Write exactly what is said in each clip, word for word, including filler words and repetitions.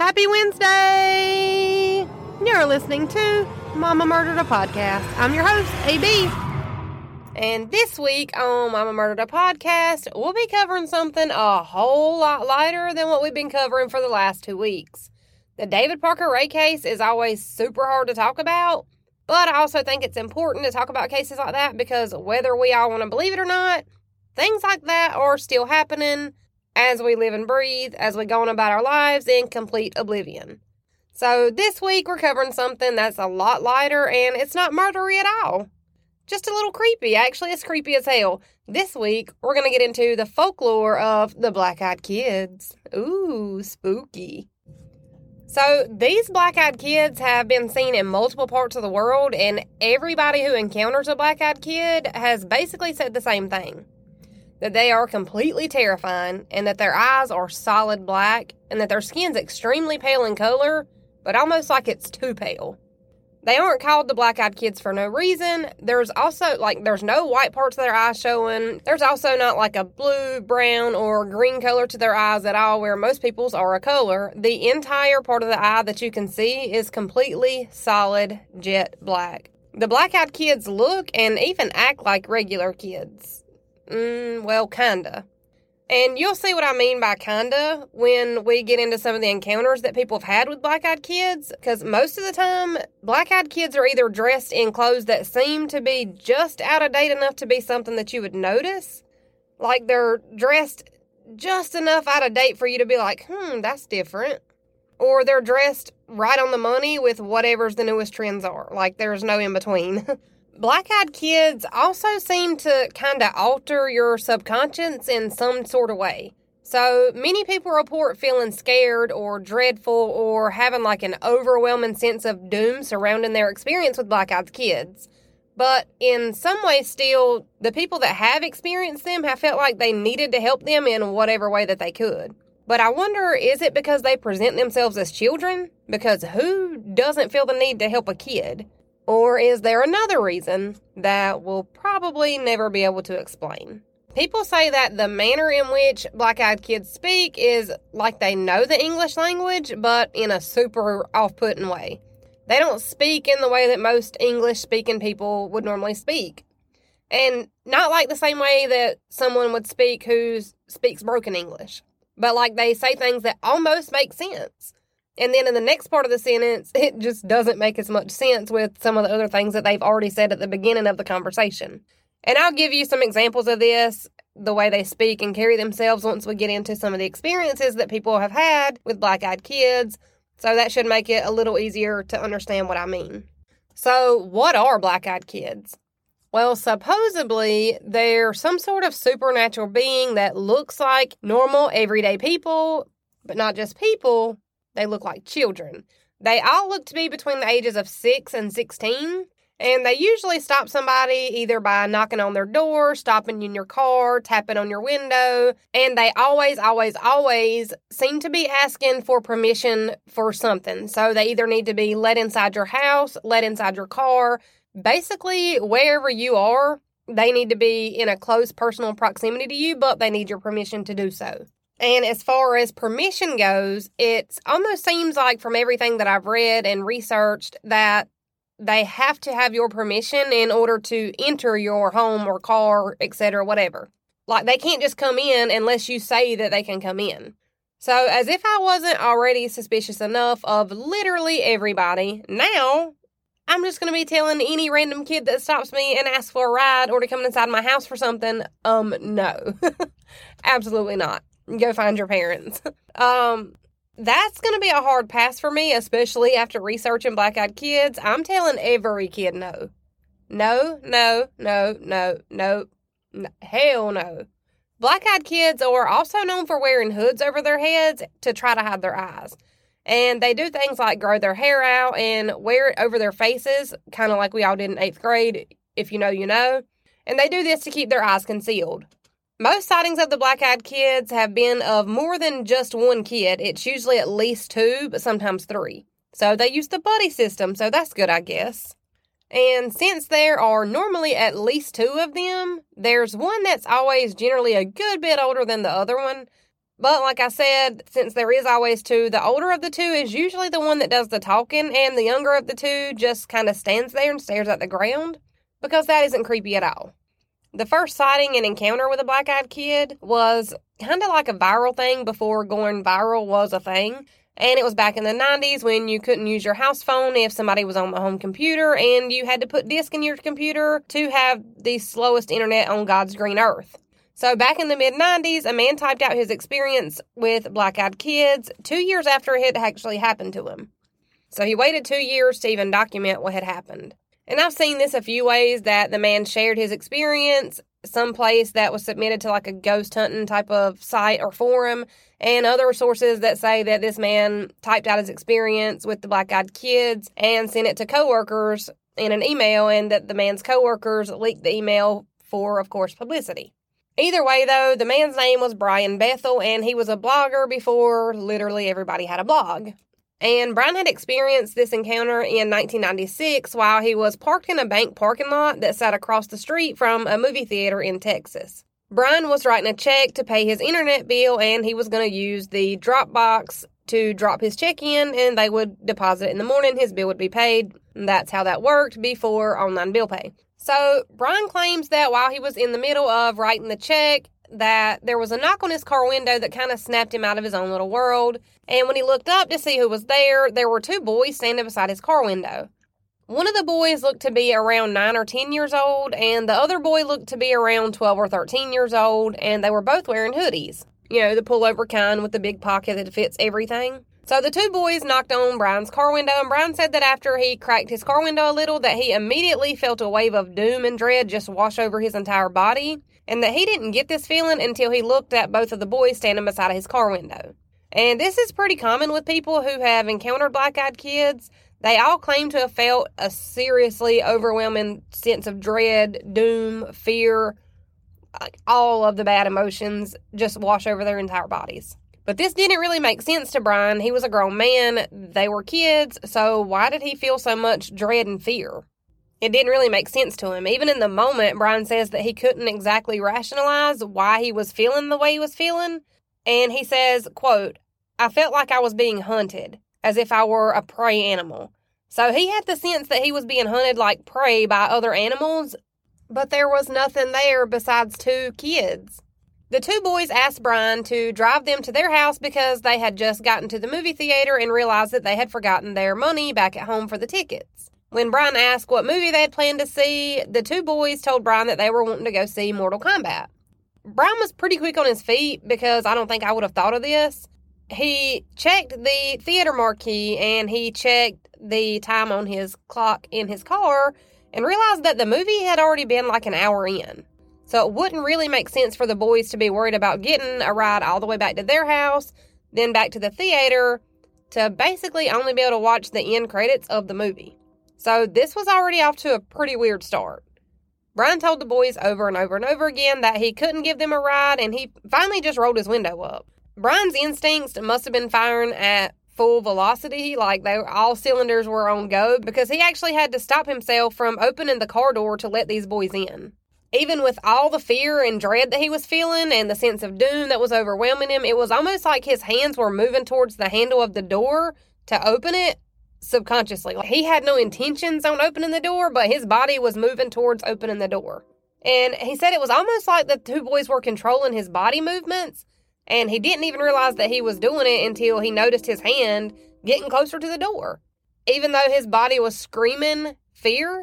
Happy Wednesday! You're listening to Mama Murdered a Podcast. I'm your host, A B. And this week on Mama Murdered a Podcast, we'll be covering something a whole lot lighter than what we've been covering for the last two weeks. The David Parker Ray case is always super hard to talk about, but I also think it's important to talk about cases like that because whether we all want to believe it or not, things like that are still happening as we live and breathe, as we go on about our lives in complete oblivion. So this week we're covering something that's a lot lighter and it's not murdery at all. Just a little creepy. Actually, it's creepy as hell. This week we're going to get into the folklore of the Black-Eyed Kids. Ooh, spooky. So these Black-Eyed Kids have been seen in multiple parts of the world, and everybody who encounters a Black-Eyed Kid has basically said the same thing. That they are completely terrifying, and that their eyes are solid black, and that their skin's extremely pale in color, but almost like it's too pale. They aren't called the Black-Eyed Kids for no reason. There's also, like, there's no white parts of their eyes showing. There's also not, like, a blue, brown, or green color to their eyes at all, where most people's are a color. The entire part of the eye that you can see is completely solid jet black. The Black-Eyed Kids look and even act like regular kids. Mm, well, kinda. And you'll see what I mean by kinda when we get into some of the encounters that people have had with Black-Eyed Kids, because most of the time, Black-Eyed Kids are either dressed in clothes that seem to be just out of date enough to be something that you would notice, like they're dressed just enough out of date for you to be like, hmm, that's different, or they're dressed right on the money with whatever's the newest trends are, like there's no in-between. Black-Eyed Kids also seem to kind of alter your subconscious in some sort of way. So, many people report feeling scared or dreadful or having like an overwhelming sense of doom surrounding their experience with Black-Eyed Kids. But in some ways still, the people that have experienced them have felt like they needed to help them in whatever way that they could. But I wonder, is it because they present themselves as children? Because who doesn't feel the need to help a kid? Or is there another reason that we'll probably never be able to explain? People say that the manner in which Black-Eyed Kids speak is like they know the English language, but in a super off-putting way. They don't speak in the way that most English-speaking people would normally speak. And not like the same way that someone would speak who speaks broken English. But like they say things that almost make sense. And then in the next part of the sentence, it just doesn't make as much sense with some of the other things that they've already said at the beginning of the conversation. And I'll give you some examples of this, the way they speak and carry themselves once we get into some of the experiences that people have had with Black-Eyed Kids. So that should make it a little easier to understand what I mean. So what are Black-Eyed Kids? Well, supposedly, they're some sort of supernatural being that looks like normal, everyday people, but not just people. They look like children. They all look to be between the ages of six and sixteen, and they usually stop somebody either by knocking on their door, stopping in your car, tapping on your window, and they always, always, always seem to be asking for permission for something. So they either need to be let inside your house, let inside your car, basically wherever you are, they need to be in a close personal proximity to you, but they need your permission to do so. And as far as permission goes, it almost seems like from everything that I've read and researched that they have to have your permission in order to enter your home or car, et cetera, whatever. Like, they can't just come in unless you say that they can come in. So, as if I wasn't already suspicious enough of literally everybody, now I'm just going to be telling any random kid that stops me and asks for a ride or to come inside my house for something, um, no. Absolutely not. Go find your parents. um, that's going to be a hard pass for me, especially after researching Black-Eyed Kids. I'm telling every kid no. No, no, no, no, no, no. Hell no. Black-Eyed Kids are also known for wearing hoods over their heads to try to hide their eyes. And they do things like grow their hair out and wear it over their faces, kind of like we all did in eighth grade. If you know, you know. And they do this to keep their eyes concealed. Most sightings of the Black-Eyed Kids have been of more than just one kid. It's usually at least two, but sometimes three. So they use the buddy system, so that's good, I guess. And since there are normally at least two of them, there's one that's always generally a good bit older than the other one. But like I said, since there is always two, the older of the two is usually the one that does the talking, and the younger of the two just kind of stands there and stares at the ground, because that isn't creepy at all. The first sighting and encounter with a black-eyed kid was kind of like a viral thing before going viral was a thing. And it was back in the nineties when you couldn't use your house phone if somebody was on the home computer, and you had to put disk in your computer to have the slowest internet on God's green earth. So back in the mid nineties, a man typed out his experience with black-eyed kids two years after it had actually happened to him. So he waited two years to even document what had happened. And I've seen this a few ways, that the man shared his experience someplace that was submitted to like a ghost hunting type of site or forum, and other sources that say that this man typed out his experience with the black-eyed kids and sent it to coworkers in an email, and that the man's coworkers leaked the email for, of course, publicity. Either way, though, the man's name was Brian Bethel, and he was a blogger before literally everybody had a blog. And Brian had experienced this encounter in nineteen ninety-six while he was parked in a bank parking lot that sat across the street from a movie theater in Texas. Brian was writing a check to pay his internet bill, and he was going to use the Dropbox to drop his check in, and they would deposit it in the morning. His bill would be paid. And that's how that worked before online bill pay. So Brian claims that while he was in the middle of writing the check, that there was a knock on his car window that kind of snapped him out of his own little world. And when he looked up to see who was there, there were two boys standing beside his car window. One of the boys looked to be around nine or ten years old, and the other boy looked to be around twelve or thirteen years old, and they were both wearing hoodies. You know, the pullover kind with the big pocket that fits everything. So the two boys knocked on Brian's car window, and Brian said that after he cracked his car window a little, that he immediately felt a wave of doom and dread just wash over his entire body, and that he didn't get this feeling until he looked at both of the boys standing beside his car window. And this is pretty common with people who have encountered black-eyed kids. They all claim to have felt a seriously overwhelming sense of dread, doom, fear, like all of the bad emotions just wash over their entire bodies. But this didn't really make sense to Brian. He was a grown man. They were kids. So why did he feel so much dread and fear? It didn't really make sense to him. Even in the moment, Brian says that he couldn't exactly rationalize why he was feeling the way he was feeling. And he says, quote, "I felt like I was being hunted, as if I were a prey animal." So he had the sense that he was being hunted like prey by other animals, but there was nothing there besides two kids. The two boys asked Brian to drive them to their house because they had just gotten to the movie theater and realized that they had forgotten their money back at home for the tickets. When Brian asked what movie they had planned to see, the two boys told Brian that they were wanting to go see Mortal Kombat. Brian was pretty quick on his feet because I don't think I would have thought of this. He checked the theater marquee and he checked the time on his clock in his car and realized that the movie had already been like an hour in. So it wouldn't really make sense for the boys to be worried about getting a ride all the way back to their house, then back to the theater, to basically only be able to watch the end credits of the movie. So this was already off to a pretty weird start. Brian told the boys over and over and over again that he couldn't give them a ride, and he finally just rolled his window up. Brian's instincts must have been firing at full velocity, like they all cylinders were on go, because he actually had to stop himself from opening the car door to let these boys in. Even with all the fear and dread that he was feeling and the sense of doom that was overwhelming him, it was almost like his hands were moving towards the handle of the door to open it subconsciously. Like he had no intentions on opening the door, but his body was moving towards opening the door. And he said it was almost like the two boys were controlling his body movements, and he didn't even realize that he was doing it until he noticed his hand getting closer to the door. Even though his body was screaming fear,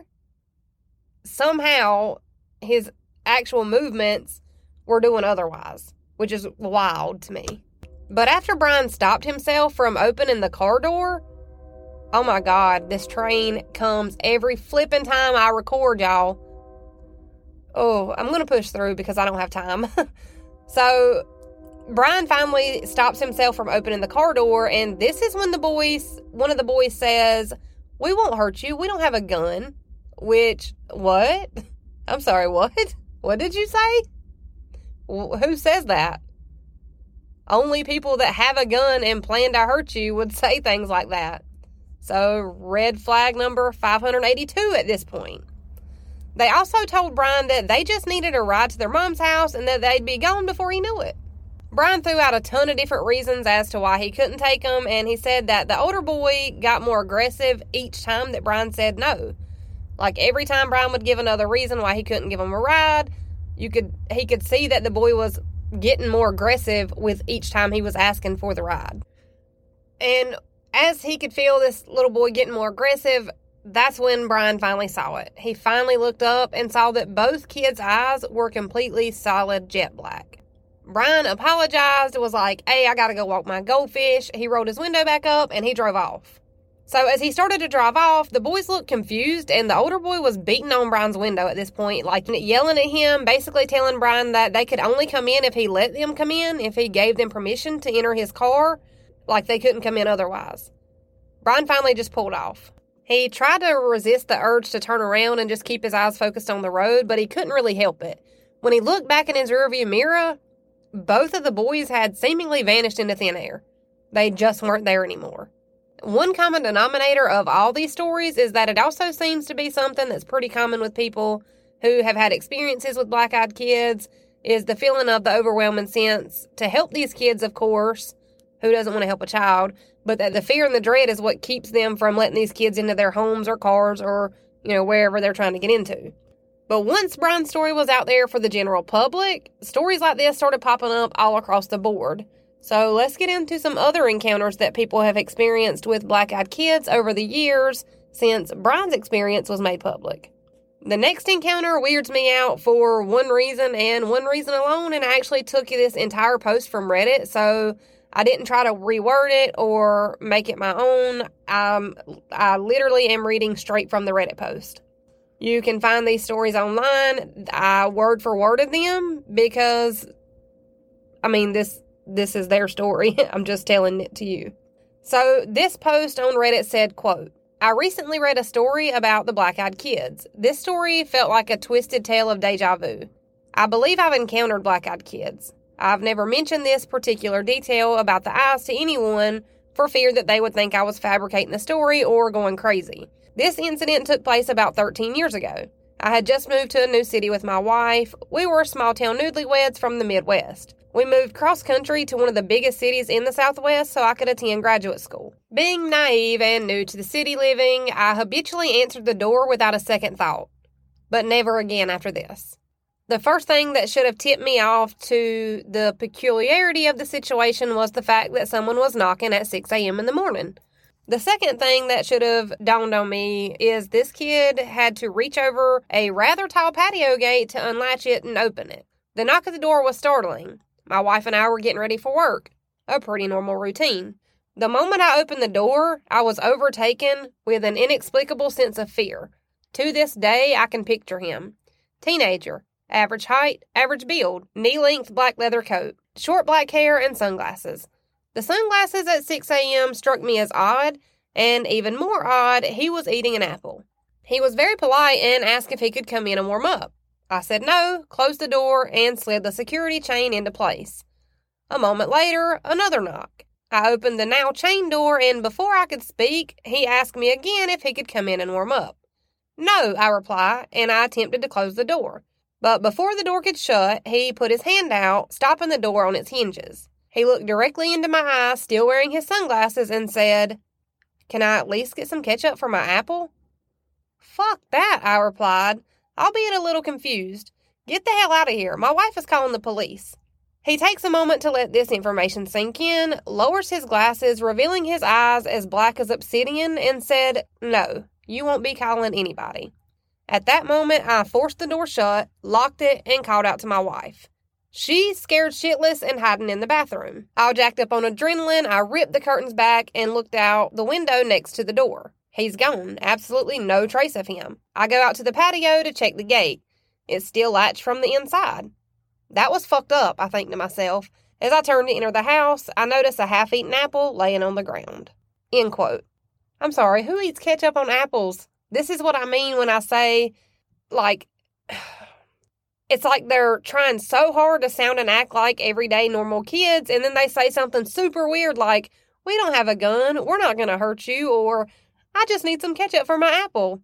somehow his actual movements were doing otherwise, which is wild to me. But after Brian stopped himself from opening the car door, oh my God, this train comes every flipping time I record, y'all. Oh, I'm going to push through because I don't have time. So Brian finally stops himself from opening the car door, and this is when the boys, one of the boys says, "We won't hurt you. We don't have a gun." Which, what? I'm sorry, what? What did you say? Who says that? Only people that have a gun and plan to hurt you would say things like that. So, red flag number five hundred eighty-two at this point. They also told Brian that they just needed a ride to their mom's house and that they'd be gone before he knew it. Brian threw out a ton of different reasons as to why he couldn't take them, and he said that the older boy got more aggressive each time that Brian said no. Like, every time Brian would give another reason why he couldn't give him a ride, you could he could see that the boy was getting more aggressive with each time he was asking for the ride. And as he could feel this little boy getting more aggressive, that's when Brian finally saw it. He finally looked up and saw that both kids' eyes were completely solid jet black. Brian apologized, was like, hey, I gotta go walk my goldfish. He rolled his window back up and he drove off. So as he started to drive off, the boys looked confused, and the older boy was beating on Brian's window at this point, like yelling at him, basically telling Brian that they could only come in if he let them come in, if he gave them permission to enter his car, like they couldn't come in otherwise. Brian finally just pulled off. He tried to resist the urge to turn around and just keep his eyes focused on the road, but he couldn't really help it. When he looked back in his rearview mirror, both of the boys had seemingly vanished into thin air. They just weren't there anymore. One common denominator of all these stories is that it also seems to be something that's pretty common with people who have had experiences with black-eyed kids, is the feeling of the overwhelming sense to help these kids, of course. Who doesn't want to help a child? But that the fear and the dread is what keeps them from letting these kids into their homes or cars or, you know, wherever they're trying to get into. But once Brian's story was out there for the general public, stories like this started popping up all across the board. So let's get into some other encounters that people have experienced with black-eyed kids over the years since Brian's experience was made public. The next encounter weirds me out for one reason and one reason alone, and I actually took this entire post from Reddit, so I didn't try to reword it or make it my own. Um, I literally am reading straight from the Reddit post. You can find these stories online. I word for worded them because, I mean, this this is their story. I'm just telling it to you. So this post on Reddit said, quote, I recently read a story about the black-eyed kids. This story felt like a twisted tale of deja vu. I believe I've encountered black-eyed kids. I've never mentioned this particular detail about the eyes to anyone for fear that they would think I was fabricating the story or going crazy. This incident took place about thirteen years ago. I had just moved to a new city with my wife. We were small-town newlyweds from the Midwest. We moved cross-country to one of the biggest cities in the Southwest so I could attend graduate school. Being naive and new to the city living, I habitually answered the door without a second thought. But never again after this. The first thing that should have tipped me off to the peculiarity of the situation was the fact that someone was knocking at six a.m. in the morning. The second thing that should have dawned on me is this kid had to reach over a rather tall patio gate to unlatch it and open it. The knock at the door was startling. My wife and I were getting ready for work, a pretty normal routine. The moment I opened the door, I was overtaken with an inexplicable sense of fear. To this day, I can picture him. Teenager. Average height, average build, knee-length black leather coat, short black hair, and sunglasses. The sunglasses at six a.m. struck me as odd, and even more odd, he was eating an apple. He was very polite and asked if he could come in and warm up. I said no, closed the door, and slid the security chain into place. A moment later, another knock. I opened the now chained door, and before I could speak, he asked me again if he could come in and warm up. No, I reply, and I attempted to close the door. But before the door could shut, he put his hand out, stopping the door on its hinges. He looked directly into my eyes, still wearing his sunglasses, and said, "Can I at least get some ketchup for my apple?" "Fuck that," I replied, albeit a little confused. "Get the hell out of here. My wife is calling the police." He takes a moment to let this information sink in, lowers his glasses, revealing his eyes as black as obsidian, and said, "No, you won't be calling anybody." At that moment, I forced the door shut, locked it, and called out to my wife. She's scared shitless and hiding in the bathroom. All jacked up on adrenaline, I ripped the curtains back and looked out the window next to the door. He's gone. Absolutely no trace of him. I go out to the patio to check the gate. It's still latched from the inside. That was fucked up, I think to myself. As I turned to enter the house, I noticed a half-eaten apple laying on the ground. End quote. I'm sorry, who eats ketchup on apples? This is what I mean when I say, like, it's like they're trying so hard to sound and act like everyday normal kids, and then they say something super weird like, "We don't have a gun, we're not going to hurt you," or "I just need some ketchup for my apple."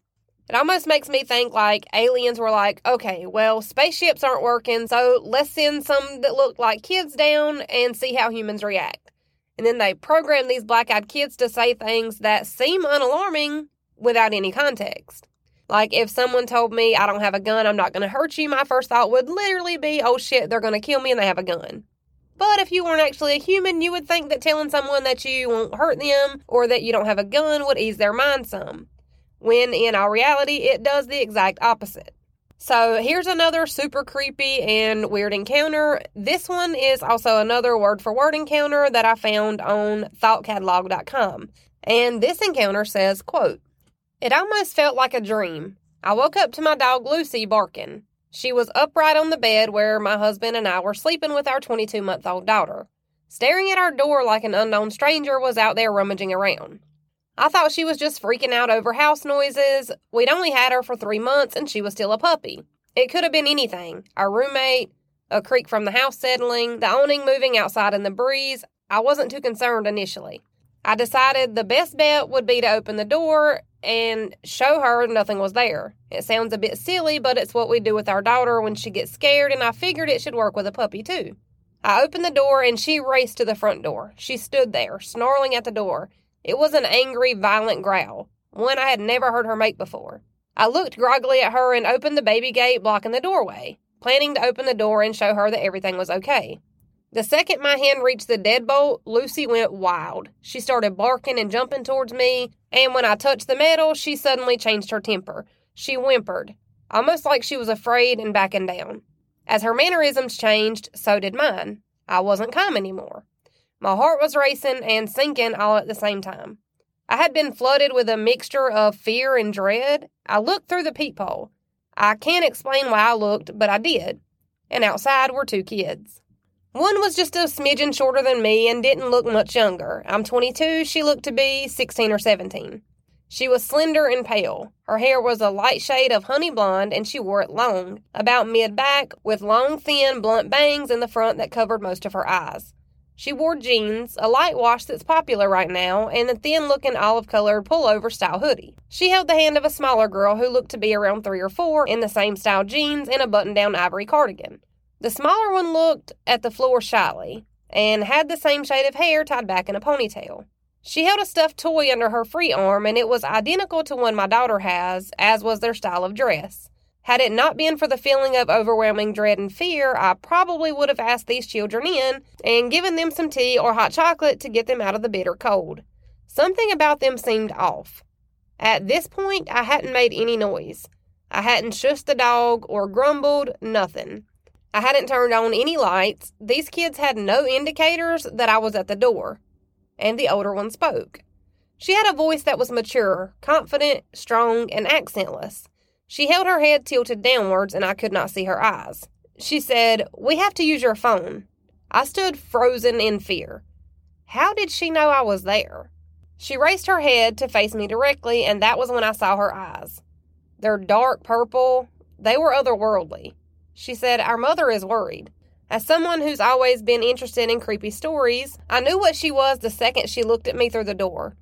It almost makes me think like aliens were like, okay, well, spaceships aren't working, so let's send some that look like kids down and see how humans react. And then they program these black-eyed kids to say things that seem unalarming without any context. Like, if someone told me, I don't have a gun, I'm not going to hurt you, my first thought would literally be, oh shit, they're going to kill me and they have a gun. But if you weren't actually a human, you would think that telling someone that you won't hurt them or that you don't have a gun would ease their mind some. When in all reality, it does the exact opposite. So here's another super creepy and weird encounter. This one is also another word-for-word encounter that I found on thought catalog dot com. And this encounter says, quote, "It almost felt like a dream. I woke up to my dog Lucy barking. She was upright on the bed where my husband and I were sleeping with our twenty-two-month-old daughter. Staring at our door like an unknown stranger was out there rummaging around. I thought she was just freaking out over house noises. We'd only had her for three months and she was still a puppy. It could have been anything. Our roommate, a creak from the house settling, the awning moving outside in the breeze. I wasn't too concerned initially. I decided the best bet would be to open the door and show her nothing was there. It sounds a bit silly, but it's what we do with our daughter when she gets scared, and I figured it should work with a puppy too. I opened the door and she raced to the front door. She stood there, snarling at the door. It was an angry, violent growl, one I had never heard her make before. I looked groggily at her and opened the baby gate blocking the doorway, planning to open the door and show her that everything was okay. The second my hand reached the deadbolt, Lucy went wild. She started barking and jumping towards me, and when I touched the metal, she suddenly changed her temper. She whimpered, almost like she was afraid and backing down. As her mannerisms changed, so did mine. I wasn't calm anymore. My heart was racing and sinking all at the same time. I had been flooded with a mixture of fear and dread. I looked through the peephole. I can't explain why I looked, but I did. And outside were two kids. One was just a smidgen shorter than me and didn't look much younger. I'm twenty-two, she looked to be sixteen or seventeen. She was slender and pale. Her hair was a light shade of honey blonde and she wore it long, about mid-back, with long, thin, blunt bangs in the front that covered most of her eyes. She wore jeans, a light wash that's popular right now, and a thin-looking olive-colored pullover-style hoodie. She held the hand of a smaller girl who looked to be around three or four in the same style jeans and a button-down ivory cardigan. The smaller one looked at the floor shyly and had the same shade of hair tied back in a ponytail. She held a stuffed toy under her free arm, and it was identical to one my daughter has, as was their style of dress. Had it not been for the feeling of overwhelming dread and fear, I probably would have asked these children in and given them some tea or hot chocolate to get them out of the bitter cold. Something about them seemed off. At this point, I hadn't made any noise. I hadn't shushed the dog or grumbled, nothing. I hadn't turned on any lights. These kids had no indicators that I was at the door. And the older one spoke. She had a voice that was mature, confident, strong, and accentless. She held her head tilted downwards, and I could not see her eyes. She said, "We have to use your phone." I stood frozen in fear. How did she know I was there? She raised her head to face me directly, and that was when I saw her eyes. They're dark purple. They were otherworldly. She said, "Our mother is worried." As someone who's always been interested in creepy stories, I knew what she was the second she looked at me through the door.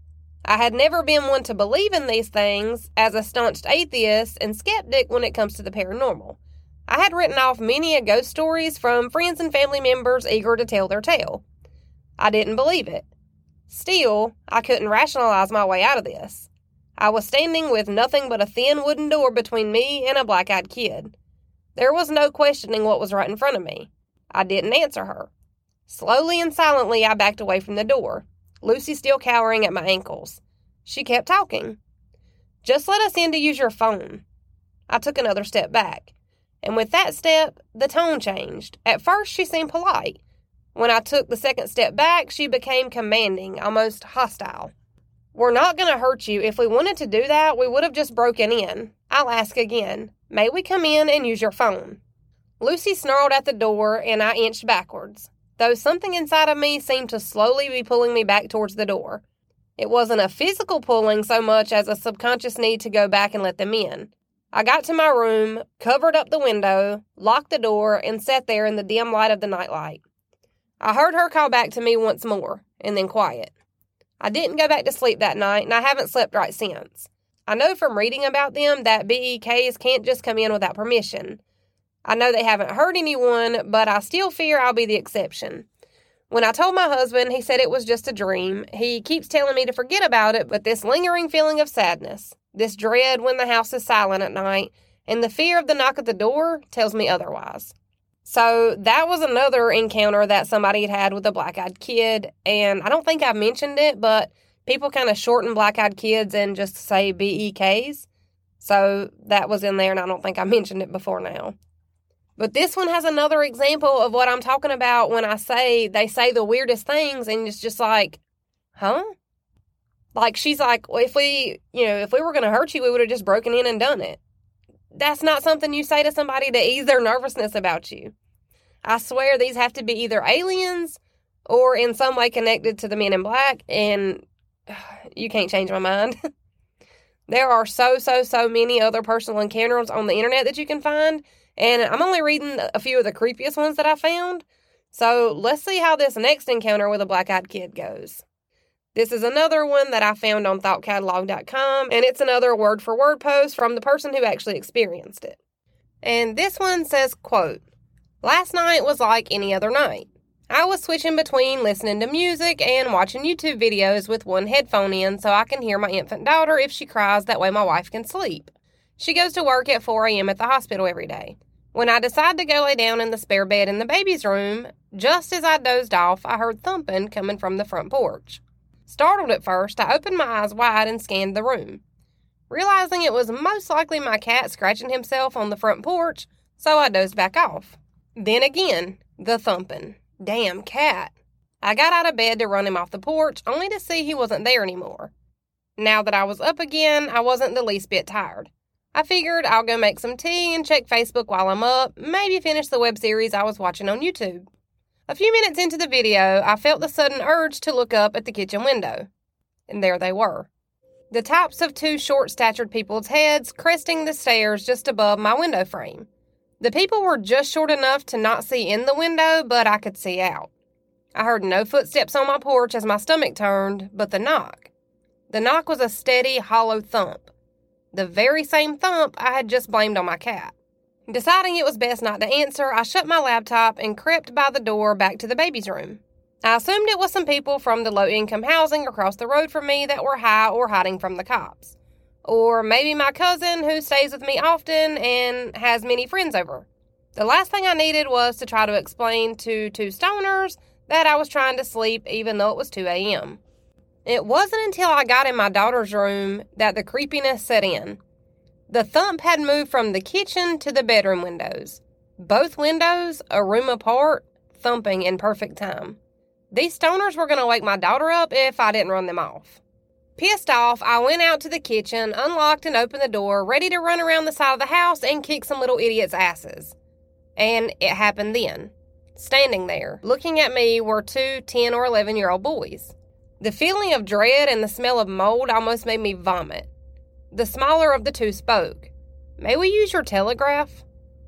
I had never been one to believe in these things, as a staunch atheist and skeptic when it comes to the paranormal. I had written off many a ghost stories from friends and family members eager to tell their tale. I didn't believe it. Still, I couldn't rationalize my way out of this. I was standing with nothing but a thin wooden door between me and a black-eyed kid. There was no questioning what was right in front of me. I didn't answer her. Slowly and silently, I backed away from the door, Lucy still cowering at my ankles. She kept talking. "Just let us in to use your phone." I took another step back, and with that step, the tone changed. At first, she seemed polite. When I took the second step back, she became commanding, almost hostile. "We're not going to hurt you. If we wanted to do that, we would have just broken in. I'll ask again. May we come in and use your phone?" Lucy snarled at the door, and I inched backwards, though something inside of me seemed to slowly be pulling me back towards the door. It wasn't a physical pulling so much as a subconscious need to go back and let them in. I got to my room, covered up the window, locked the door, and sat there in the dim light of the nightlight. I heard her call back to me once more, and then quiet. I didn't go back to sleep that night, and I haven't slept right since. I know from reading about them that B E Ks can't just come in without permission. I know they haven't hurt anyone, but I still fear I'll be the exception. When I told my husband, he said it was just a dream. He keeps telling me to forget about it, but this lingering feeling of sadness, this dread when the house is silent at night, and the fear of the knock at the door tells me otherwise. So that was another encounter that somebody had had with a black-eyed kid, and I don't think I've mentioned it, but people kind of shorten black-eyed kids and just say B E Ks. So that was in there, and I don't think I mentioned it before now. But this one has another example of what I'm talking about when I say they say the weirdest things, and it's just like, huh? Like, she's like, well, if we, you know, if we were going to hurt you, we would have just broken in and done it. That's not something you say to somebody to ease their nervousness about you. I swear these have to be either aliens or in some way connected to the Men in Black, and you can't change my mind. There are so, so, so many other personal encounters on the internet that you can find, and I'm only reading a few of the creepiest ones that I found. So let's see how this next encounter with a black-eyed kid goes. This is another one that I found on thought catalog dot com, and it's another word-for-word post from the person who actually experienced it. And this one says, quote, "Last night was like any other night. I was switching between listening to music and watching YouTube videos with one headphone in so I can hear my infant daughter if she cries, that way my wife can sleep. She goes to work at four a.m. at the hospital every day. When I decide to go lay down in the spare bed in the baby's room, just as I dozed off, I heard thumping coming from the front porch. Startled at first, I opened my eyes wide and scanned the room. Realizing it was most likely my cat scratching himself on the front porch, so I dozed back off. Then again, the thumping. Damn cat. I got out of bed to run him off the porch, only to see he wasn't there anymore. Now that I was up again, I wasn't the least bit tired. I figured I'll go make some tea and check Facebook while I'm up, maybe finish the web series I was watching on YouTube. A few minutes into the video, I felt the sudden urge to look up at the kitchen window. And there they were. The tops of two short-statured people's heads cresting the stairs just above my window frame. The people were just short enough to not see in the window, but I could see out. I heard no footsteps on my porch as my stomach turned, but the knock. The knock was a steady, hollow thump. The very same thump I had just blamed on my cat. Deciding it was best not to answer, I shut my laptop and crept by the door back to the baby's room. I assumed it was some people from the low-income housing across the road from me that were high or hiding from the cops. Or maybe my cousin who stays with me often and has many friends over. The last thing I needed was to try to explain to two stoners that I was trying to sleep even though it was two a.m. It wasn't until I got in my daughter's room that the creepiness set in. The thump had moved from the kitchen to the bedroom windows. Both windows, a room apart, thumping in perfect time. These stoners were going to wake my daughter up if I didn't run them off. Pissed off, I went out to the kitchen, unlocked and opened the door, ready to run around the side of the house and kick some little idiots' asses. And it happened then. Standing there, looking at me, were two ten or eleven-year-old boys. The feeling of dread and the smell of mold almost made me vomit. The smaller of the two spoke. "May we use your telegraph?"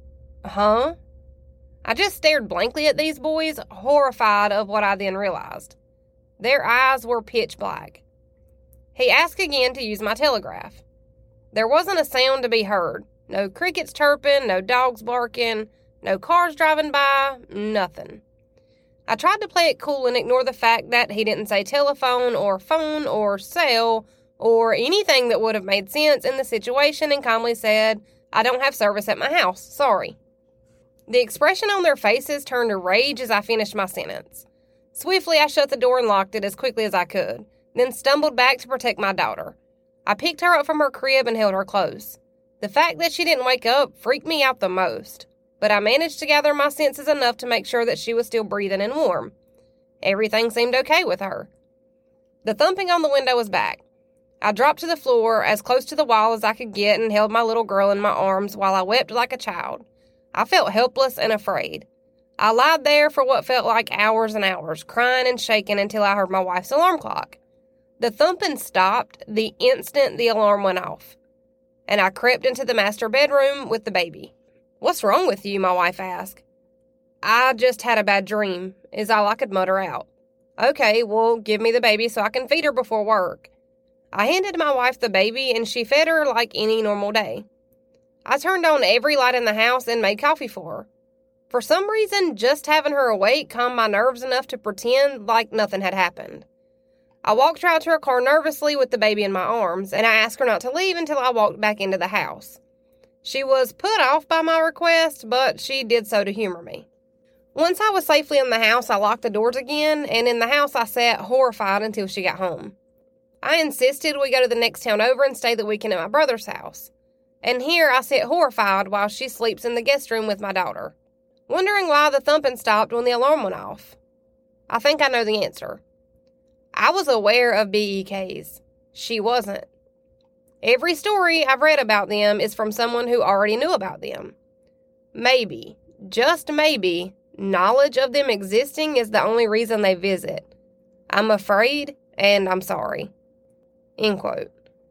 Huh? I just stared blankly at these boys, horrified of what I then realized. Their eyes were pitch black. He asked again to use my telegraph. There wasn't a sound to be heard. No crickets chirping, no dogs barking, no cars driving by, nothing. I tried to play it cool and ignore the fact that he didn't say telephone or phone or cell or anything that would have made sense in the situation and calmly said, "I don't have service at my house, sorry." The expression on their faces turned to rage as I finished my sentence. Swiftly, I shut the door and locked it as quickly as I could, then stumbled back to protect my daughter. I picked her up from her crib and held her close. The fact that she didn't wake up freaked me out the most, but I managed to gather my senses enough to make sure that she was still breathing and warm. Everything seemed okay with her. The thumping on the window was back. I dropped to the floor, as close to the wall as I could get, and held my little girl in my arms while I wept like a child. I felt helpless and afraid. I lied there for what felt like hours and hours, crying and shaking until I heard my wife's alarm clock. The thumping stopped the instant the alarm went off, and I crept into the master bedroom with the baby. "What's wrong with you?" my wife asked. "I just had a bad dream," is all I could mutter out. "Okay, well, give me the baby so I can feed her before work." I handed my wife the baby, and she fed her like any normal day. I turned on every light in the house and made coffee for her. For some reason, just having her awake calmed my nerves enough to pretend like nothing had happened. I walked her out to her car nervously with the baby in my arms, and I asked her not to leave until I walked back into the house. She was put off by my request, but she did so to humor me. Once I was safely in the house, I locked the doors again, and in the house I sat horrified until she got home. I insisted we go to the next town over and stay the weekend at my brother's house. And here I sit horrified while she sleeps in the guest room with my daughter, wondering why the thumping stopped when the alarm went off. I think I know the answer. I was aware of B E Ks. She wasn't. Every story I've read about them is from someone who already knew about them. Maybe, just maybe, knowledge of them existing is the only reason they visit. I'm afraid, and I'm sorry. End quote.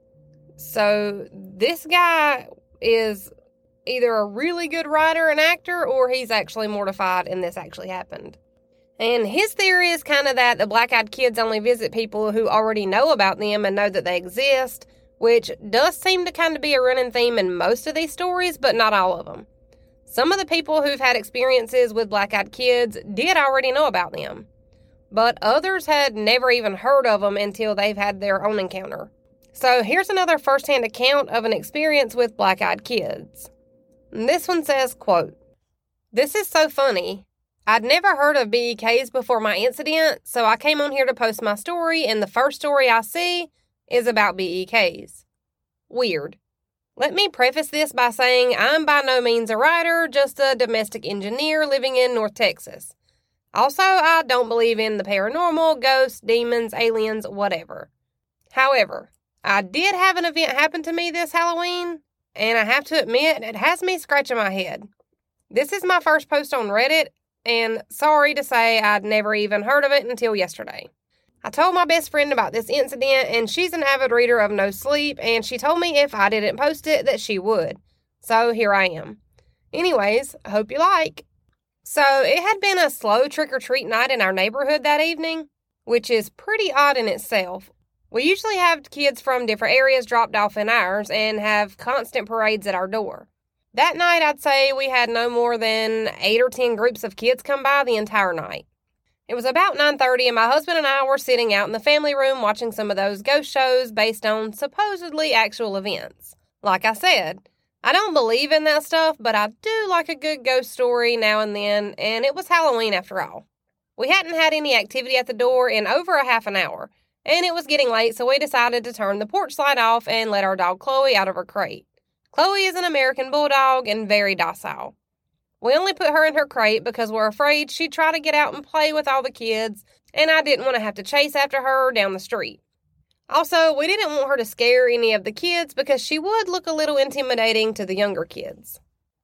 So, this guy is either a really good writer and actor, or he's actually mortified and this actually happened. And his theory is kind of that the black-eyed kids only visit people who already know about them and know that they exist, which does seem to kind of be a running theme in most of these stories, but not all of them. Some of the people who've had experiences with black-eyed kids did already know about them, but others had never even heard of them until they've had their own encounter. So here's another first-hand account of an experience with black-eyed kids. And this one says, quote, "This is so funny. I'd never heard of B E Ks before my incident, so I came on here to post my story, and the first story I see is about B E Ks. Weird. Let me preface this by saying I'm by no means a writer, just a domestic engineer living in North Texas. Also, I don't believe in the paranormal, ghosts, demons, aliens, whatever. However, I did have an event happen to me this Halloween, and I have to admit, it has me scratching my head. This is my first post on Reddit, and sorry to say I'd never even heard of it until yesterday. I told my best friend about this incident, and she's an avid reader of No Sleep, and she told me if I didn't post it that she would. So here I am. Anyways, I hope you like. So it had been a slow trick-or-treat night in our neighborhood that evening, which is pretty odd in itself. We usually have kids from different areas dropped off in ours and have constant parades at our door. That night, I'd say we had no more than eight or ten groups of kids come by the entire night. It was about nine thirty, and my husband and I were sitting out in the family room watching some of those ghost shows based on supposedly actual events. Like I said, I don't believe in that stuff, but I do like a good ghost story now and then, and it was Halloween after all. We hadn't had any activity at the door in over a half an hour, and it was getting late, so we decided to turn the porch light off and let our dog Chloe out of her crate. Chloe is an American bulldog and very docile. We only put her in her crate because we're afraid she'd try to get out and play with all the kids, and I didn't want to have to chase after her down the street. Also, we didn't want her to scare any of the kids because she would look a little intimidating to the younger kids.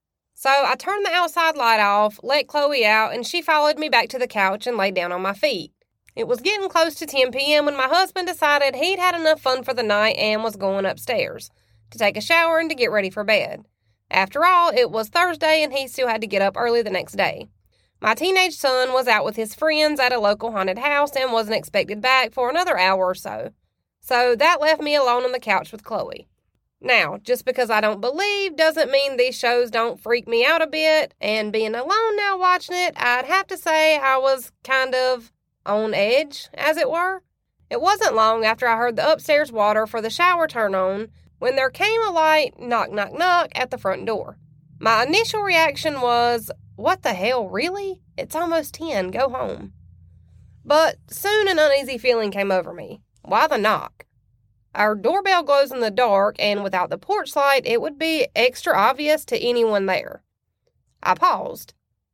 So I turned the outside light off, let Chloe out, and she followed me back to the couch and laid down on my feet. It was getting close to ten p.m. when my husband decided he'd had enough fun for the night and was going upstairs to take a shower and to get ready for bed. After all, it was Thursday and he still had to get up early the next day. My teenage son was out with his friends at a local haunted house and wasn't expected back for another hour or so. So that left me alone on the couch with Chloe. Now, just because I don't believe doesn't mean these shows don't freak me out a bit, and being alone now watching it, I'd have to say I was kind of on edge, as it were. It wasn't long after I heard the upstairs water for the shower turn on when there came a light knock, knock, knock at the front door. My initial reaction was, what the hell, really? It's almost ten, go home. But soon an uneasy feeling came over me. Why the knock? Our doorbell glows in the dark, and without the porch light, it would be extra obvious to anyone there. I paused.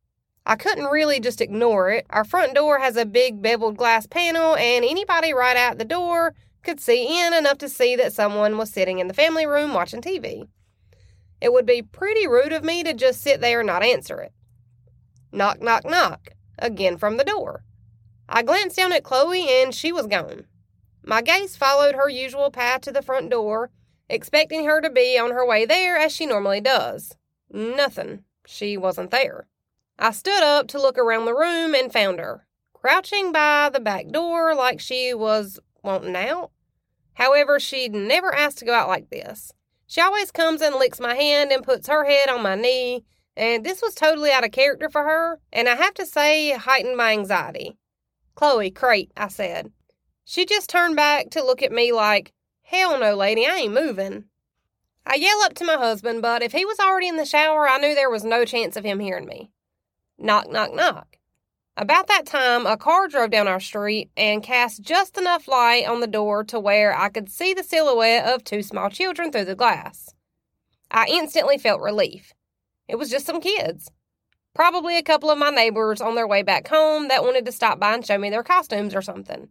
I couldn't really just ignore it. Our front door has a big beveled glass panel, and anybody right out the door could see in enough to see that someone was sitting in the family room watching T V. It would be pretty rude of me to just sit there and not answer it. Knock, knock, knock, again from the door. I glanced down at Chloe, and she was gone. My gaze followed her usual path to the front door, expecting her to be on her way there as she normally does. Nothing. She wasn't there. I stood up to look around the room and found her, crouching by the back door like she was wanting out. However, she'd never asked to go out like this. She always comes and licks my hand and puts her head on my knee, and this was totally out of character for her, and I have to say, heightened my anxiety. "Chloe, crate," I said. She just turned back to look at me like, "Hell no, lady, I ain't moving." I yell up to my husband, but if he was already in the shower, I knew there was no chance of him hearing me. Knock, knock, knock. About that time, a car drove down our street and cast just enough light on the door to where I could see the silhouette of two small children through the glass. I instantly felt relief. It was just some kids. Probably a couple of my neighbors on their way back home that wanted to stop by and show me their costumes or something.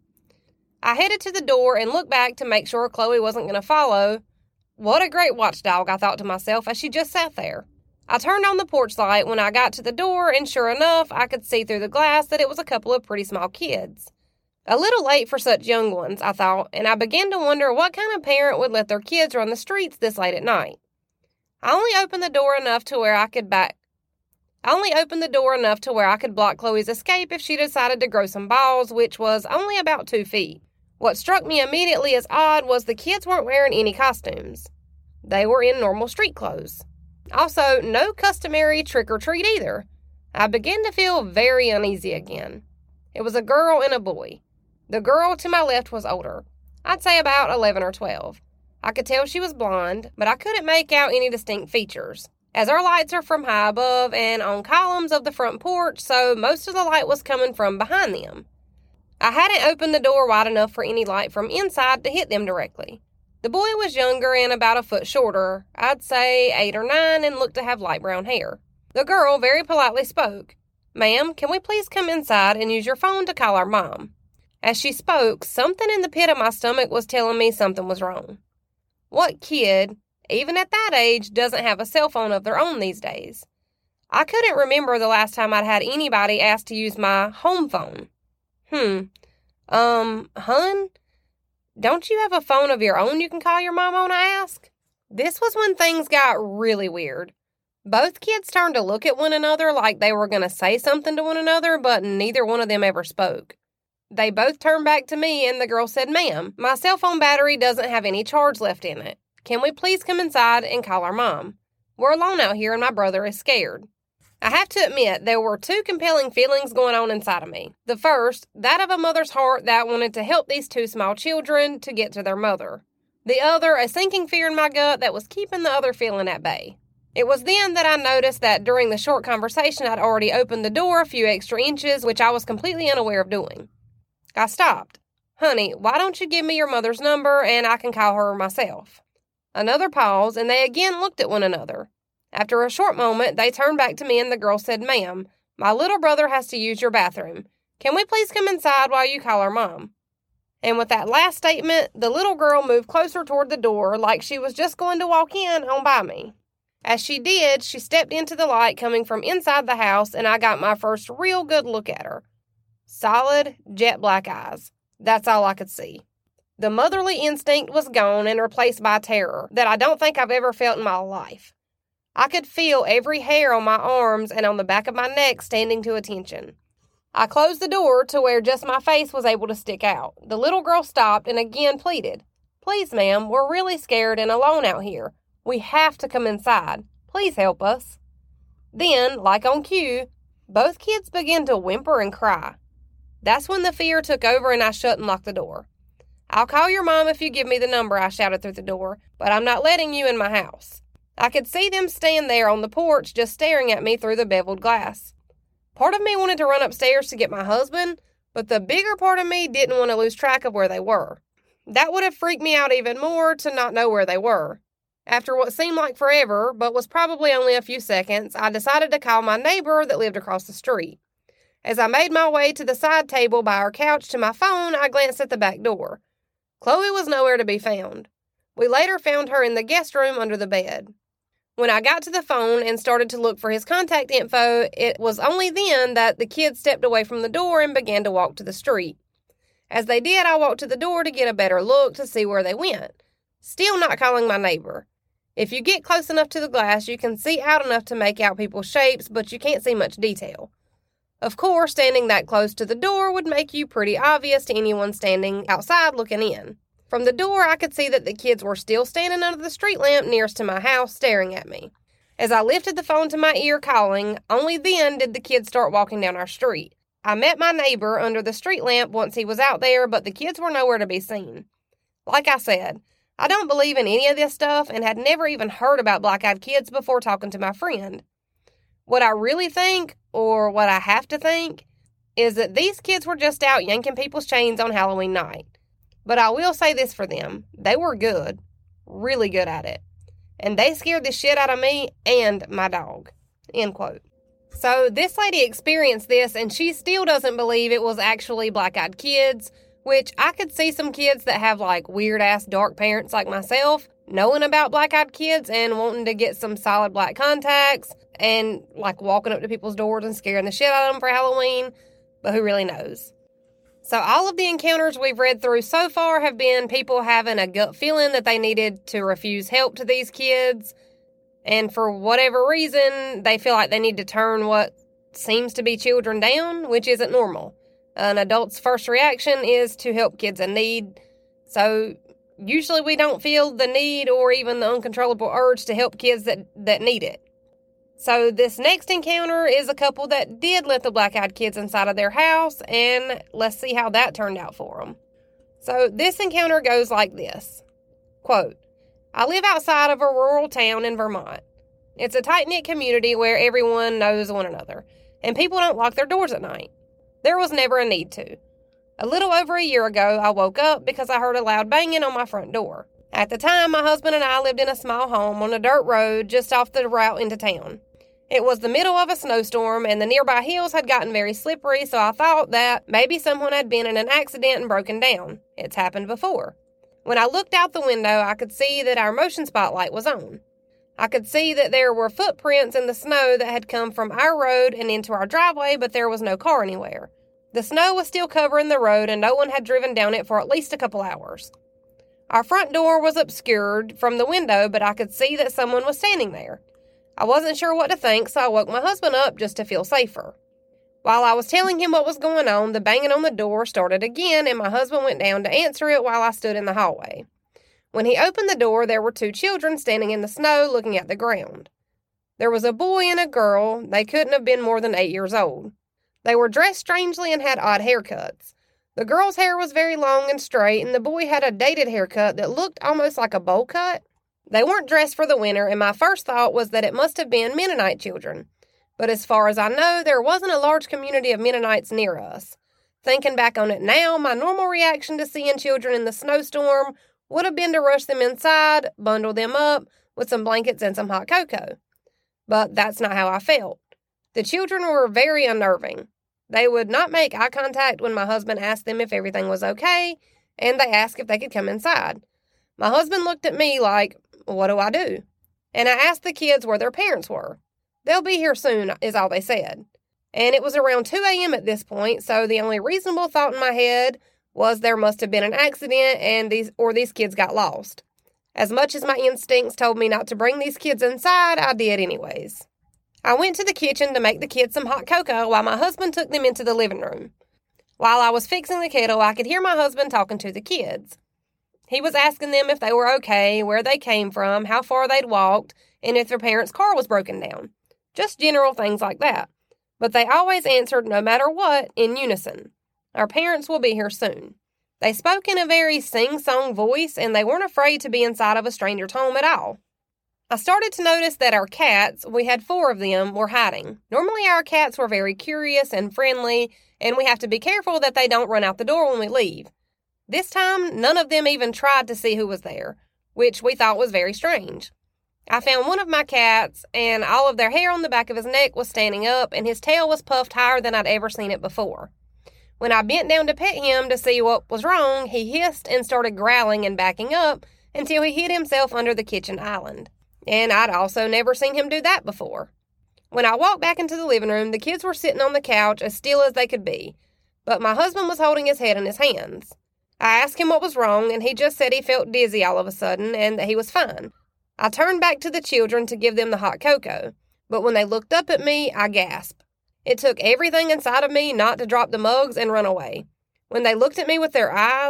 I headed to the door and looked back to make sure Chloe wasn't going to follow. What a great watchdog, I thought to myself as she just sat there. I turned on the porch light when I got to the door, and sure enough, I could see through the glass that it was a couple of pretty small kids. A little late for such young ones, I thought, and I began to wonder what kind of parent would let their kids run the streets this late at night. I only opened the door enough to where I could back. I only opened the door enough to where I could block Chloe's escape if she decided to grow some balls, which was only about two feet. What struck me immediately as odd was the kids weren't wearing any costumes. They were in normal street clothes. Also, no customary trick-or-treat either. I began to feel very uneasy again. It was a girl and a boy. The girl to my left was older. I'd say about eleven or twelve. I could tell she was blonde, but I couldn't make out any distinct features, as our lights are from high above and on columns of the front porch, so most of the light was coming from behind them. I hadn't opened the door wide enough for any light from inside to hit them directly. The boy was younger and about a foot shorter, I'd say eight or nine, and looked to have light brown hair. The girl very politely spoke. "Ma'am, can we please come inside and use your phone to call our mom?" As she spoke, something in the pit of my stomach was telling me something was wrong. What kid, even at that age, doesn't have a cell phone of their own these days? I couldn't remember the last time I'd had anybody ask to use my home phone. Hmm. Um, hun? Don't you have a phone of your own you can call your mom on, I asked? This was when things got really weird. Both kids turned to look at one another like they were going to say something to one another, but neither one of them ever spoke. They both turned back to me, and the girl said, "Ma'am, my cell phone battery doesn't have any charge left in it. Can we please come inside and call our mom? We're alone out here, and my brother is scared." I have to admit, there were two compelling feelings going on inside of me. The first, that of a mother's heart that wanted to help these two small children to get to their mother. The other, a sinking fear in my gut that was keeping the other feeling at bay. It was then that I noticed that during the short conversation, I'd already opened the door a few extra inches, which I was completely unaware of doing. I stopped. "Honey, why don't you give me your mother's number and I can call her myself?" Another pause, and they again looked at one another. After a short moment, they turned back to me and the girl said, "Ma'am, my little brother has to use your bathroom. Can we please come inside while you call our mom?" And with that last statement, the little girl moved closer toward the door like she was just going to walk in on by me. As she did, she stepped into the light coming from inside the house, and I got my first real good look at her. Solid, jet black eyes. That's all I could see. The motherly instinct was gone and replaced by terror that I don't think I've ever felt in my life. I could feel every hair on my arms and on the back of my neck standing to attention. I closed the door to where just my face was able to stick out. The little girl stopped and again pleaded, "Please, ma'am, we're really scared and alone out here. We have to come inside. Please help us." Then, like on cue, both kids began to whimper and cry. That's when the fear took over and I shut and locked the door. "I'll call your mom if you give me the number," I shouted through the door, "but I'm not letting you in my house." I could see them stand there on the porch just staring at me through the beveled glass. Part of me wanted to run upstairs to get my husband, but the bigger part of me didn't want to lose track of where they were. That would have freaked me out even more to not know where they were. After what seemed like forever, but was probably only a few seconds, I decided to call my neighbor that lived across the street. As I made my way to the side table by our couch to my phone, I glanced at the back door. Chloe was nowhere to be found. We later found her in the guest room under the bed. When I got to the phone and started to look for his contact info, it was only then that the kids stepped away from the door and began to walk to the street. As they did, I walked to the door to get a better look to see where they went, still not calling my neighbor. If you get close enough to the glass, you can see out enough to make out people's shapes, but you can't see much detail. Of course, standing that close to the door would make you pretty obvious to anyone standing outside looking in. From the door, I could see that the kids were still standing under the street lamp nearest to my house, staring at me. As I lifted the phone to my ear calling, only then did the kids start walking down our street. I met my neighbor under the street lamp once he was out there, but the kids were nowhere to be seen. Like I said, I don't believe in any of this stuff and had never even heard about black-eyed kids before talking to my friend. What I really think, or what I have to think, is that these kids were just out yanking people's chains on Halloween night. But I will say this for them. They were good. Really good at it. And they scared the shit out of me and my dog. End quote. So this lady experienced this and she still doesn't believe it was actually black-eyed kids, which I could see some kids that have like weird-ass dark parents like myself knowing about black-eyed kids and wanting to get some solid black contacts and like walking up to people's doors and scaring the shit out of them for Halloween, but who really knows? So all of the encounters we've read through so far have been people having a gut feeling that they needed to refuse help to these kids, and for whatever reason, they feel like they need to turn what seems to be children down, which isn't normal. An adult's first reaction is to help kids in need, so usually we don't feel the need or even the uncontrollable urge to help kids that, that need it. So this next encounter is a couple that did let the black-eyed kids inside of their house, and let's see how that turned out for them. So this encounter goes like this. Quote, I live outside of a rural town in Vermont. It's a tight-knit community where everyone knows one another, and people don't lock their doors at night. There was never a need to. A little over a year ago, I woke up because I heard a loud banging on my front door. At the time, my husband and I lived in a small home on a dirt road just off the route into town. It was the middle of a snowstorm, and the nearby hills had gotten very slippery, so I thought that maybe someone had been in an accident and broken down. It's happened before. When I looked out the window, I could see that our motion spotlight was on. I could see that there were footprints in the snow that had come from our road and into our driveway, but there was no car anywhere. The snow was still covering the road, and no one had driven down it for at least a couple hours. Our front door was obscured from the window, but I could see that someone was standing there. I wasn't sure what to think, so I woke my husband up just to feel safer. While I was telling him what was going on, the banging on the door started again, and my husband went down to answer it while I stood in the hallway. When he opened the door, there were two children standing in the snow looking at the ground. There was a boy and a girl. They couldn't have been more than eight years old. They were dressed strangely and had odd haircuts. The girl's hair was very long and straight, and the boy had a dated haircut that looked almost like a bowl cut. They weren't dressed for the winter, and my first thought was that it must have been Mennonite children. But as far as I know, there wasn't a large community of Mennonites near us. Thinking back on it now, my normal reaction to seeing children in the snowstorm would have been to rush them inside, bundle them up with some blankets and some hot cocoa. But that's not how I felt. The children were very unnerving. They would not make eye contact when my husband asked them if everything was okay, and they asked if they could come inside. My husband looked at me like, what do I do? And I asked the kids where their parents were. They'll be here soon, is all they said. And it was around two a.m. at this point, so the only reasonable thought in my head was there must have been an accident and these or these kids got lost. As much as my instincts told me not to bring these kids inside, I did anyways. I went to the kitchen to make the kids some hot cocoa while my husband took them into the living room. While I was fixing the kettle, I could hear my husband talking to the kids. He was asking them if they were okay, where they came from, how far they'd walked, and if their parents' car was broken down. Just general things like that. But they always answered, no matter what, in unison. Our parents will be here soon. They spoke in a very sing-song voice, and they weren't afraid to be inside of a stranger's home at all. I started to notice that our cats, we had four of them, were hiding. Normally our cats were very curious and friendly, and we have to be careful that they don't run out the door when we leave. This time, none of them even tried to see who was there, which we thought was very strange. I found one of my cats, and all of their hair on the back of his neck was standing up, and his tail was puffed higher than I'd ever seen it before. When I bent down to pet him to see what was wrong, he hissed and started growling and backing up until he hid himself under the kitchen island. And I'd also never seen him do that before. When I walked back into the living room, the kids were sitting on the couch as still as they could be, but my husband was holding his head in his hands. I asked him what was wrong, and he just said he felt dizzy all of a sudden and that he was fine. I turned back to the children to give them the hot cocoa, but when they looked up at me, I gasped. It took everything inside of me not to drop the mugs and run away. When they looked at me with their eyes,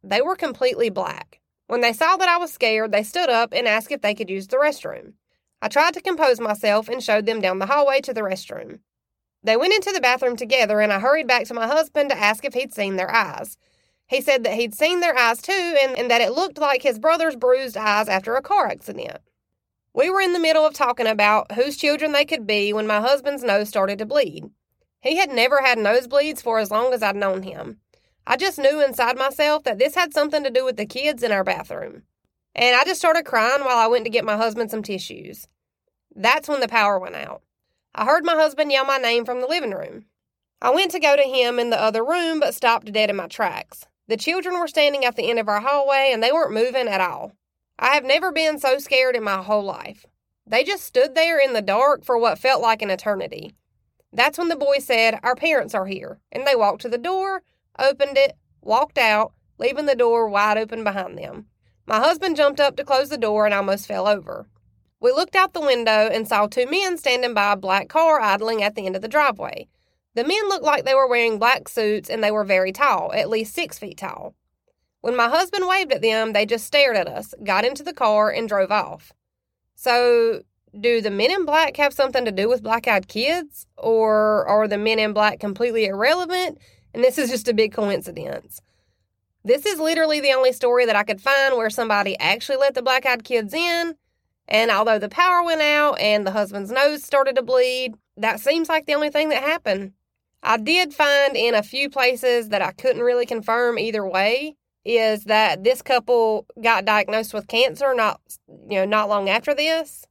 They were completely black. When they saw that I was scared, they stood up and asked if they could use the restroom. I tried to compose myself and showed them down the hallway to the restroom. They went into the bathroom together, and I hurried back to my husband to ask if he'd seen their eyes. He said that he'd seen their eyes too, and, and that it looked like his brother's bruised eyes after a car accident. We were in the middle of talking about whose children they could be when my husband's nose started to bleed. He had never had nosebleeds for as long as I'd known him. I just knew inside myself that this had something to do with the kids in our bathroom. And I just started crying while I went to get my husband some tissues. That's when the power went out. I heard my husband yell my name from the living room. I went to go to him in the other room, but stopped dead in my tracks. The children were standing at the end of our hallway, and they weren't moving at all. I have never been so scared in my whole life. They just stood there in the dark for what felt like an eternity. That's when the boy said, "Our parents are here," and they walked to the door, opened it, walked out, leaving the door wide open behind them. My husband jumped up to close the door and almost fell over. We looked out the window and saw two men standing by a black car idling at the end of the driveway. The men looked like they were wearing black suits, and they were very tall, at least six feet tall. When my husband waved at them, they just stared at us, got into the car, and drove off. So, do the men in black have something to do with black-eyed kids? Or are the men in black completely irrelevant, and this is just a big coincidence? This is literally the only story that I could find where somebody actually let the black-eyed kids in, and although the power went out and the husband's nose started to bleed, that seems like the only thing that happened. I did find in a few places that I couldn't really confirm either way is that this couple got diagnosed with cancer not, you know, not long after this.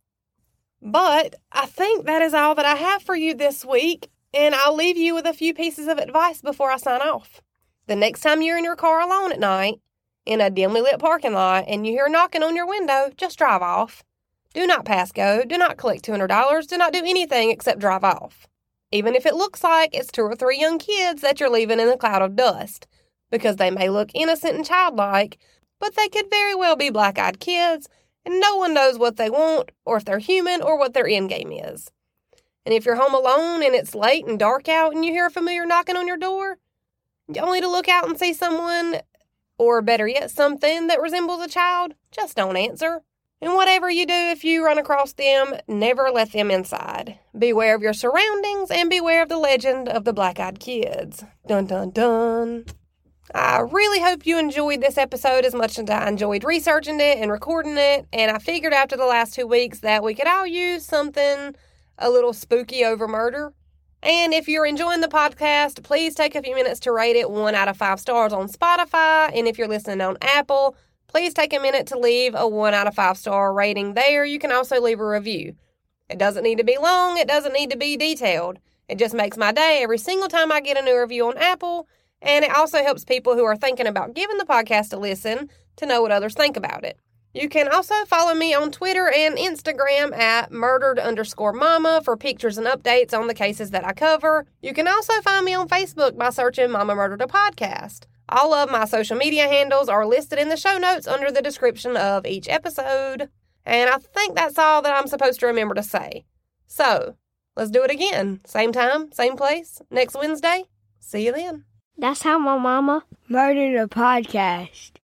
But I think that is all that I have for you this week, and I'll leave you with a few pieces of advice before I sign off. The next time you're in your car alone at night, in a dimly lit parking lot, and you hear knocking on your window, just drive off. Do not pass go, do not collect two hundred dollars, do not do anything except drive off. Even if it looks like it's two or three young kids that you're leaving in a cloud of dust, because they may look innocent and childlike, but they could very well be black-eyed kids, and no one knows what they want, or if they're human, or what their end game is. And if you're home alone and it's late and dark out and you hear a familiar knocking on your door, only to look out and see someone, or better yet, something that resembles a child, just don't answer. And whatever you do, if you run across them, never let them inside. Beware of your surroundings and beware of the legend of the black-eyed kids. Dun, dun, dun. I really hope you enjoyed this episode as much as I enjoyed researching it and recording it. And I figured after the last two weeks that we could all use something a little spooky over murder. And if you're enjoying the podcast, please take a few minutes to rate it one out of five stars on Spotify. And if you're listening on Apple, please take a minute to leave a one out of five star rating there. You can also leave a review. It doesn't need to be long. It doesn't need to be detailed. It just makes my day every single time I get a new review on Apple. And it also helps people who are thinking about giving the podcast a listen to know what others think about it. You can also follow me on Twitter and Instagram at murdered underscore mama for pictures and updates on the cases that I cover. You can also find me on Facebook by searching Mama Murdered a Podcast. All of my social media handles are listed in the show notes under the description of each episode. And I think that's all that I'm supposed to remember to say. So, let's do it again. Same time, same place, next Wednesday. See you then. That's how my mama murdered a podcast.